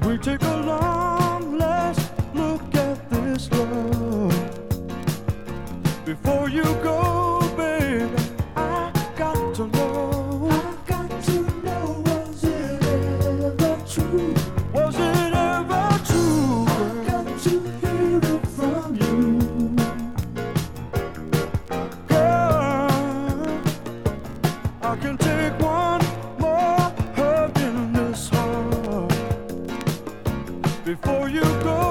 We take a long last look at this love. Before you go, baby, I got to know. Was it ever true? Was it ever true? I got to hear it from you. Girl, I can take one more hug in this heart before you go.